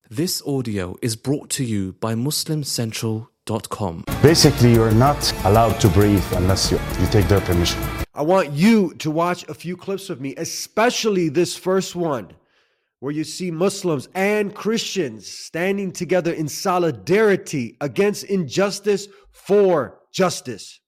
This audio is brought to you by MuslimCentral.com. Basically, you're not allowed to breathe unless you take their permission. I want you to watch a few clips of me, especially this first one, where you see Muslims and Christians standing together in solidarity against injustice for justice.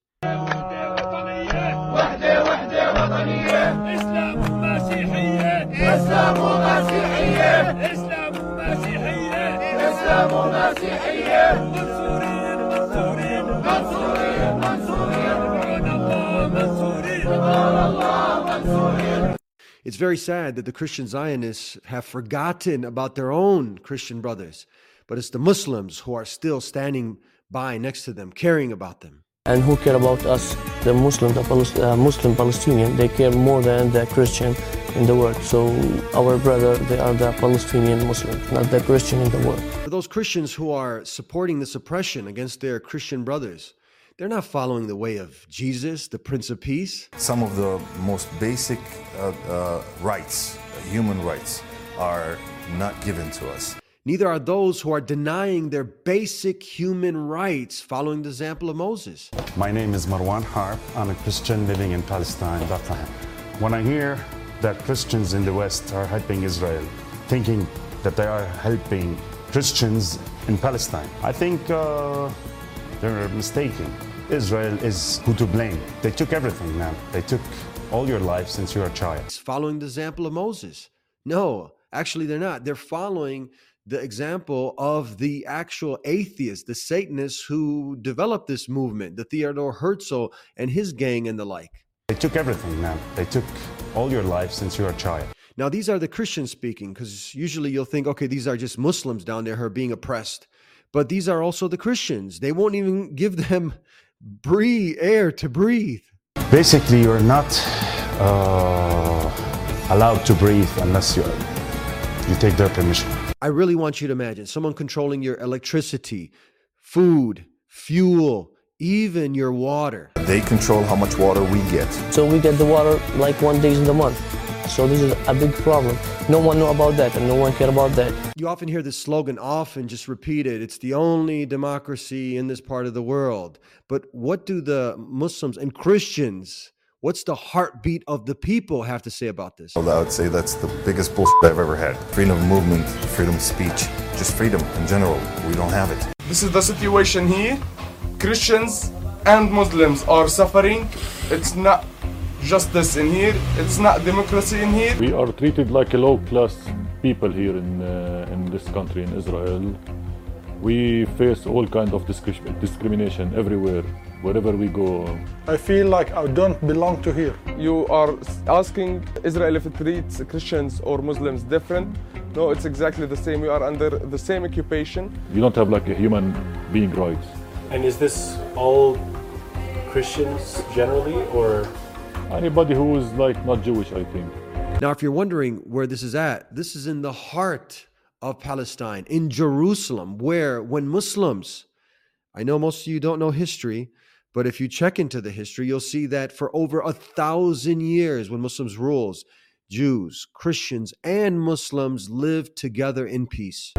It's very sad that the Christian Zionists have forgotten about their own Christian brothers, but it's the Muslims who are still standing by next to them, caring about them. And who care about us, the Muslim, Muslim Palestinian, they care more than the Christian in the world. So our brother, they are the Palestinian Muslim, not the Christian in the world. For those Christians who are supporting this oppression against their Christian brothers, they're not following the way of Jesus, the Prince of Peace. Some of the most basic rights, human rights, are not given to us. Neither are those who are denying their basic human rights following the example of Moses. My name is Marwan Harb. I'm a Christian living in Palestine, Bethlehem. When I hear that Christians in the West are helping Israel, thinking that they are helping Christians in Palestine, I think they're mistaken. Israel is who to blame. They took everything, man. They took all your life since you were a child. Following the example of Moses. No, actually they're not. They're following the example of the actual atheists, the Satanists who developed this movement, the Theodore Herzl and his gang and the like. They took everything, man. They took all your life since you were a child. Now, these are the Christians speaking, because usually you'll think, okay, these are just Muslims down there who are being oppressed. But these are also the Christians. They won't even give them air to breathe. Basically, you're not allowed to breathe unless you take their permission. I really want you to imagine someone controlling your electricity, food, fuel, even your water. They control how much water we get. So we get the water like 1 day in the month. So this is a big problem. No one know about that and no one care about that. You often hear this slogan often just repeated. It's the only democracy in this part of the world. But what do the Muslims and Christians, what's the heartbeat of the people have to say about this? Well, I would say that's the biggest bullshit I've ever had. Freedom of movement, freedom of speech, just freedom in general. We don't have it. This is the situation here. Christians and Muslims are suffering. It's not justice in here. It's not democracy in here. We are treated like a low-class people here in this country, in Israel. We face all kinds of discrimination everywhere, wherever we go. I feel like I don't belong to here. You are asking Israel if it treats Christians or Muslims different. No, it's exactly the same. We are under the same occupation. You don't have like a human being rights. And is this all Christians generally, or? Anybody who is like not Jewish, I think. Now, if you're wondering where this is at, this is in the heart of Palestine, in Jerusalem, where when Muslims, I know most of you don't know history, but if you check into the history, you'll see that for over 1,000 years, when Muslims rules, Jews, Christians, and Muslims lived together in peace.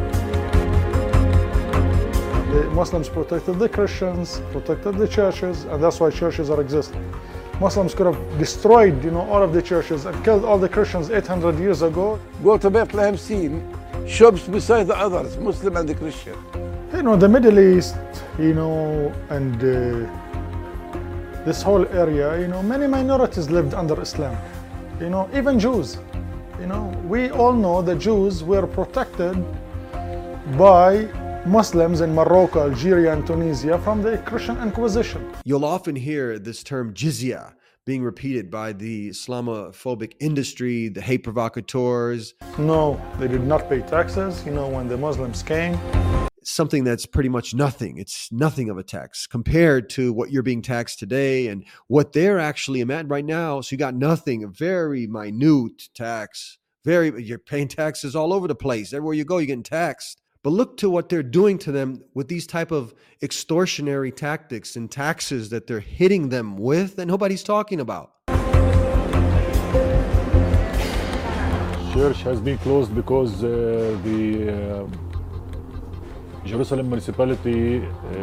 The Muslims protected the Christians, protected the churches, and that's why churches are existing. Muslims could have destroyed, all of the churches and killed all the Christians 800 years ago. Go to Bethlehem scene, shops beside the others, Muslim and the Christian. The Middle East, and this whole area, many minorities lived under Islam. Even Jews. We all know that Jews were protected by Muslims in Morocco, Algeria, and Tunisia from the Christian Inquisition. You'll often hear this term jizya being repeated by the Islamophobic industry, the hate provocateurs. No, they did not pay taxes, when the Muslims came. Something that's pretty much nothing. It's nothing of a tax compared to what you're being taxed today and what they're actually at right now. So you got nothing, a very minute tax. You're paying taxes all over the place. Everywhere you go, you're getting taxed. But look to what they're doing to them with these type of extortionary tactics and taxes that they're hitting them with that nobody's talking about. Church has been closed because the Jerusalem municipality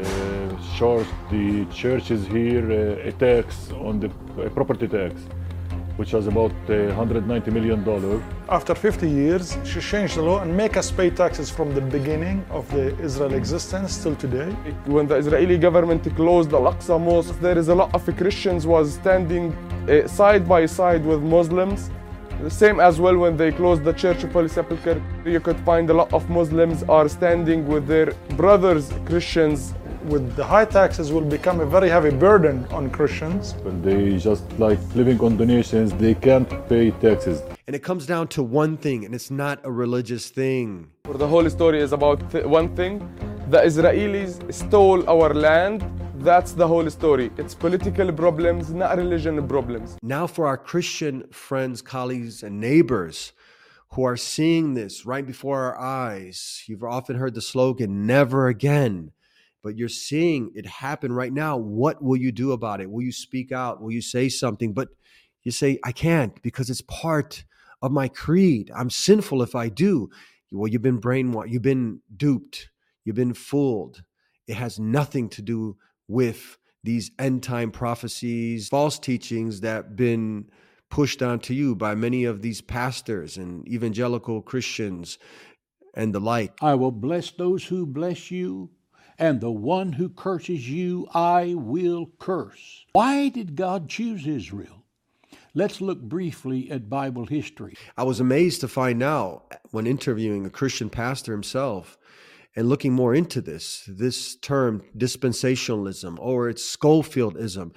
charged the churches here a tax on the property tax, which was about $190 million. After 50 years, she changed the law and make us pay taxes from the beginning of the Israel existence till today. When the Israeli government closed the Al-Aqsa Mosque, there is a lot of Christians was standing side by side with Muslims. The same as well when they closed the Church of Holy Sepulchre. You could find a lot of Muslims are standing with their brothers, Christians. With the high taxes will become a very heavy burden on Christians. When they just like living on donations, they can't pay taxes. And it comes down to one thing, and it's not a religious thing. The whole story is about one thing. The Israelis stole our land. That's the whole story. It's political problems, not religion problems. Now for our Christian friends, colleagues, and neighbors who are seeing this right before our eyes, you've often heard the slogan, never again. But you're seeing it happen right now. What will you do about it? Will you speak out? Will you say something? But you say, I can't because it's part of my creed. I'm sinful if I do. Well, you've been brainwashed. You've been duped. You've been fooled. It has nothing to do with these end time prophecies, false teachings that have been pushed onto you by many of these pastors and evangelical Christians and the like. I will bless those who bless you, and the one who curses you, I will curse. Why did God choose Israel? Let's look briefly at Bible history. I was amazed to find out when interviewing a Christian pastor himself and looking more into this term dispensationalism, or it's Scofieldism.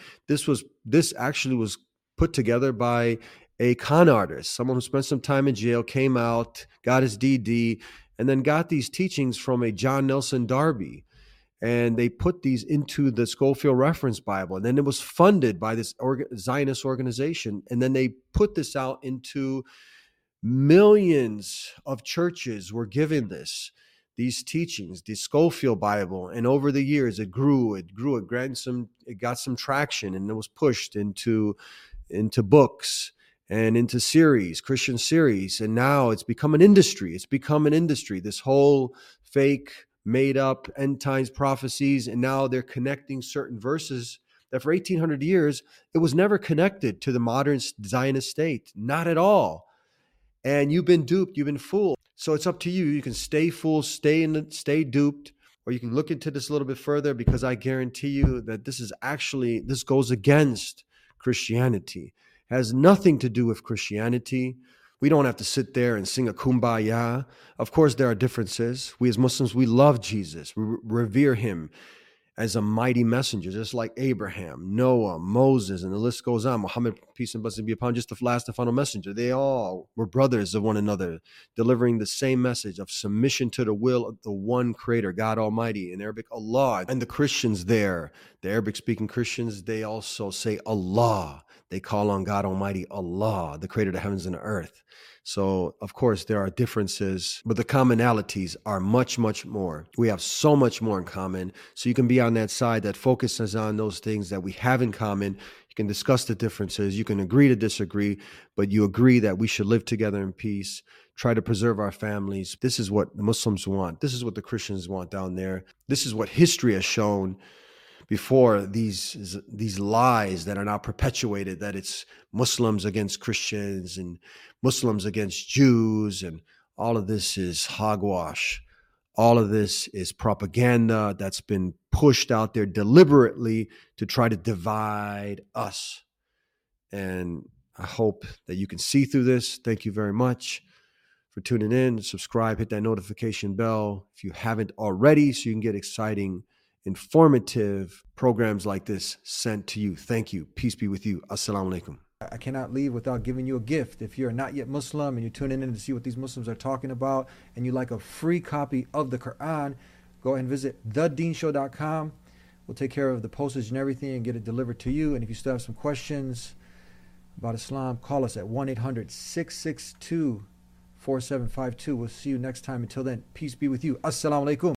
This actually was put together by a con artist, someone who spent some time in jail, came out, got his DD, and then got these teachings from a John Nelson Darby. And they put these into the Scofield Reference Bible. And then it was funded by this Zionist organization. And then they put this out into millions of churches were given these teachings, the Scofield Bible. And over the years, it got some traction, and it was pushed into books and into series, Christian series. And now it's become an industry. This whole fake, made up end times prophecies, and now they're connecting certain verses that for 1800 years it was never connected to the modern Zionist state, not at all. And you've been duped, you've been fooled. So it's up to you. You can stay fooled, stay duped, or you can look into this a little bit further, because I guarantee you that this goes against Christianity. It has nothing to do with Christianity. We don't have to sit there and sing a kumbaya. Of course, there are differences. We as Muslims, we love Jesus. We revere him as a mighty messenger, just like Abraham, Noah, Moses, and the list goes on. Muhammad, peace and blessings be upon him, just the last and final messenger. They all were brothers of one another, delivering the same message of submission to the will of the one creator, God Almighty, in Arabic, Allah. And the Christians there, the Arabic-speaking Christians, they also say Allah. They call on God Almighty, Allah, the creator of the heavens and the earth. So, of course, there are differences, but the commonalities are much, much more. We have so much more in common. So you can be on that side that focuses on those things that we have in common. You can discuss the differences. You can agree to disagree, but you agree that we should live together in peace, try to preserve our families. This is what the Muslims want. This is what the Christians want down there. This is what history has shown before these lies that are now perpetuated, that it's Muslims against Christians and Muslims against Jews, and all of this is hogwash. All of this is propaganda that's been pushed out there deliberately to try to divide us. And I hope that you can see through this. Thank you very much for tuning in. Subscribe, hit that notification bell if you haven't already, so you can get exciting, informative programs like this sent to you. Thank you. Peace be with you. Assalamu alaikum. I cannot leave without giving you a gift. If you're not yet Muslim and you're tuning in to see what these Muslims are talking about, and you like a free copy of the Quran, go ahead and visit thedeenshow.com. We'll take care of the postage and everything and get it delivered to you. And if you still have some questions about Islam, call us at 1-800-662-4752. We'll see you next time. Until then, peace be with you. Assalamu alaikum.